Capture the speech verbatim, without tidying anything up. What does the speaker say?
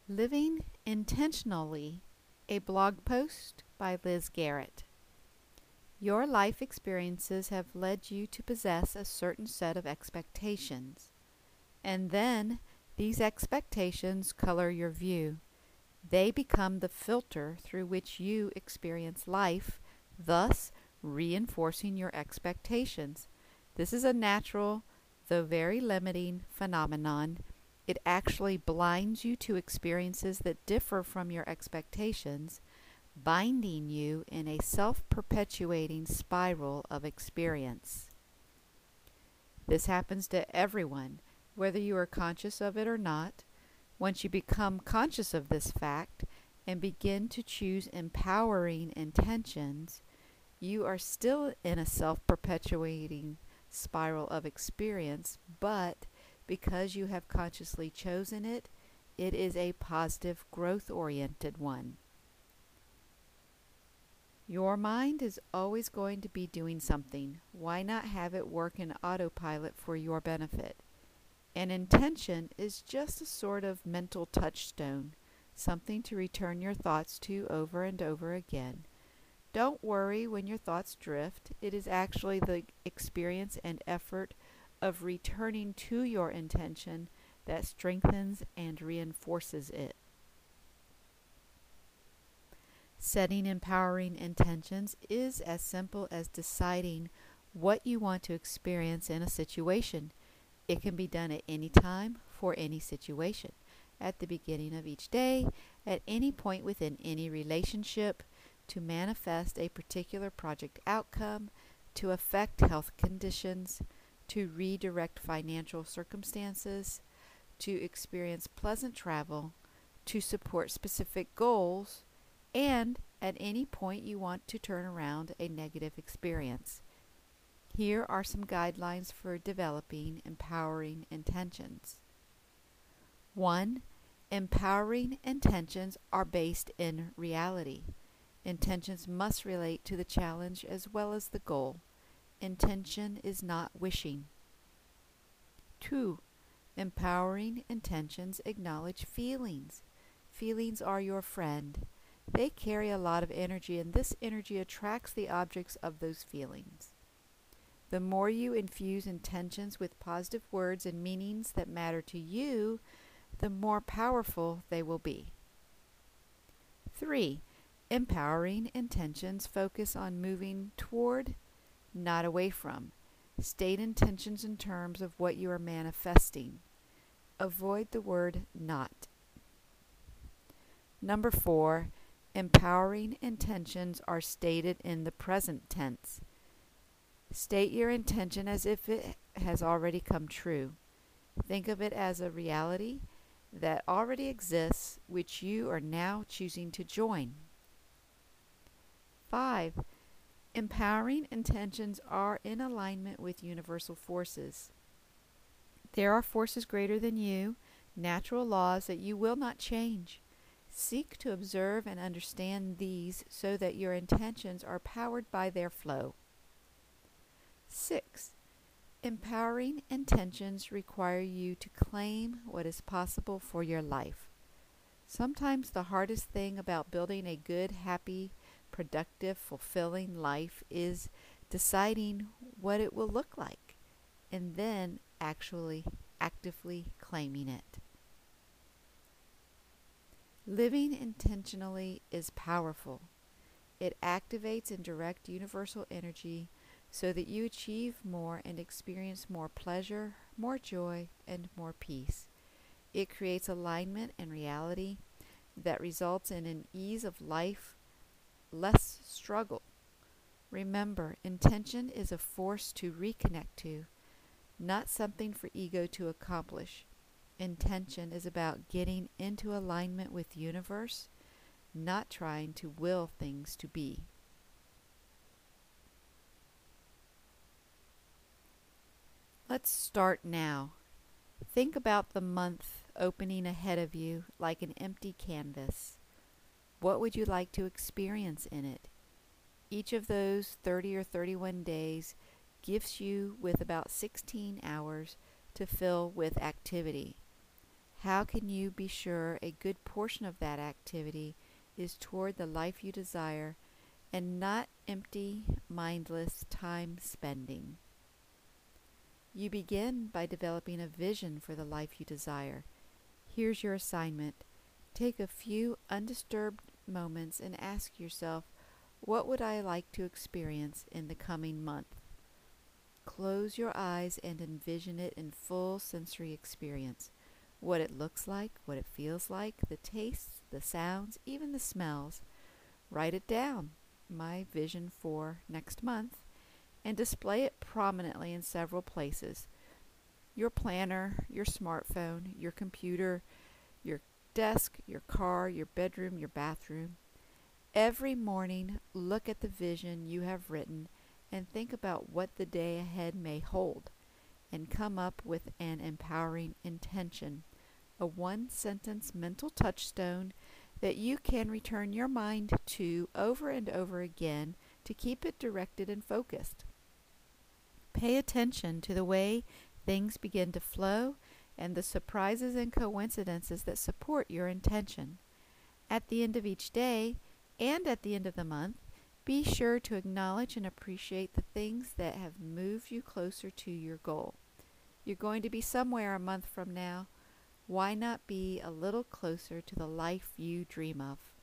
Living Intentionally, a blog post by Liz Garrett. Your life experiences have led you to possess a certain set of expectations, and then these expectations color your view. They become the filter through which you experience life, thus reinforcing your expectations. This is a natural, though very limiting, phenomenon. It actually blinds you to experiences that differ from your expectations, binding you in a self-perpetuating spiral of experience. This happens to everyone, whether you are conscious of it or not. Once you become conscious of this fact and begin to choose empowering intentions, you are still in a self-perpetuating spiral of experience, but because you have consciously chosen it, it is a positive, growth-oriented one. Your mind is always going to be doing something. Why not have it work in autopilot for your benefit? An intention is just a sort of mental touchstone, something to return your thoughts to over and over again. Don't worry when your thoughts drift. It is actually the experience and effort of returning to your intention that strengthens and reinforces it. Setting empowering intentions is as simple as deciding what you want to experience in a situation. It can be done at any time for any situation, at the beginning of each day, at any point within any relationship, to manifest a particular project outcome, to affect health conditions, to redirect financial circumstances, to experience pleasant travel, to support specific goals, and at any point you want to turn around a negative experience. Here are some guidelines for developing empowering intentions. one. Empowering intentions are based in reality. Intentions must relate to the challenge as well as the goal. Intention is not wishing. two. Empowering intentions acknowledge feelings. Feelings are your friend. They carry a lot of energy, and this energy attracts the objects of those feelings. The more you infuse intentions with positive words and meanings that matter to you, the more powerful they will be. three. Empowering intentions focus on moving toward, not away from. State intentions in terms of what you are manifesting. Avoid the word not. Number four, empowering intentions are stated in the present tense. State your intention as if it has already come true. Think of it as a reality that already exists, which you are now choosing to join. five. Empowering intentions are in alignment with universal forces. There are forces greater than you, natural laws that you will not change. Seek to observe and understand these so that your intentions are powered by their flow. six. Empowering intentions require you to claim what is possible for your life. Sometimes the hardest thing about building a good, happy, productive, fulfilling life is deciding what it will look like and then actually actively claiming it. Living intentionally is powerful. It activates and directs universal energy so that you achieve more and experience more pleasure, more joy, and more peace. It creates alignment and reality that results in an ease of life, less struggle. Remember, intention is a force to reconnect to, not something for ego to accomplish. Intention is about getting into alignment with the universe, not trying to will things to be. Let's start now. Think about the month opening ahead of you like an empty canvas. What would you like to experience in it? Each of those thirty or thirty-one days gives you with about sixteen hours to fill with activity. How can you be sure a good portion of that activity is toward the life you desire and not empty, mindless time spending? You begin by developing a vision for the life you desire. Here's your assignment. Take a few undisturbed moments and ask yourself, what would I like to experience in the coming month? Close your eyes and envision it in full sensory experience. What it looks like, what it feels like, the tastes, the sounds, even the smells. Write it down, my vision for next month, and display it prominently in several places. Your planner, your smartphone, your computer, your desk, your car, your bedroom, your bathroom. Every morning, look at the vision you have written and think about what the day ahead may hold, and come up with an empowering intention, a one-sentence mental touchstone that you can return your mind to over and over again to keep it directed and focused. Pay attention to the way things begin to flow and the surprises and coincidences that support your intention. At the end of each day and at the end of the month, be sure to acknowledge and appreciate the things that have moved you closer to your goal. You're going to be somewhere a month from now. Why not be a little closer to the life you dream of?